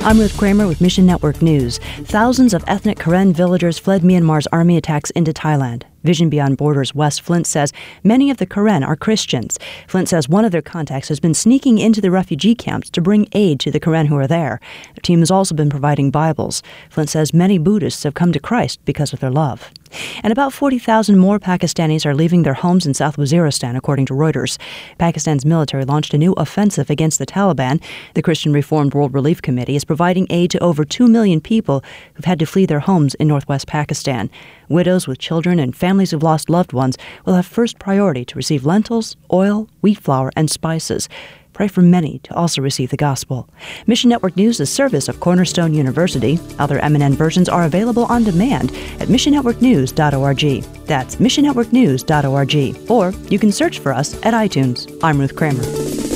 I'm Ruth Kramer with Mission Network News. Thousands of ethnic Karen villagers fled Myanmar's army attacks into Thailand. Vision Beyond Borders West Flint says many of the Karen are Christians. Flint says one of their contacts has been sneaking into the refugee camps to bring aid to the Karen who are there. The team has also been providing Bibles. Flint says many Buddhists have come to Christ because of their love. And about 40,000 more Pakistanis are leaving their homes in South Waziristan, according to Reuters. Pakistan's military launched a new offensive against the Taliban. The Christian Reformed World Relief Committee is providing aid to over 2 million people who've had to flee their homes in northwest Pakistan. Widows with children and families who've lost loved ones will have first priority to receive lentils, oil, wheat flour, and spices. Pray for many to also receive the gospel. Mission Network News is a service of Cornerstone University. Other MNN versions are available on demand at missionnetworknews.org. That's missionnetworknews.org. Or you can search for us at iTunes. I'm Ruth Kramer.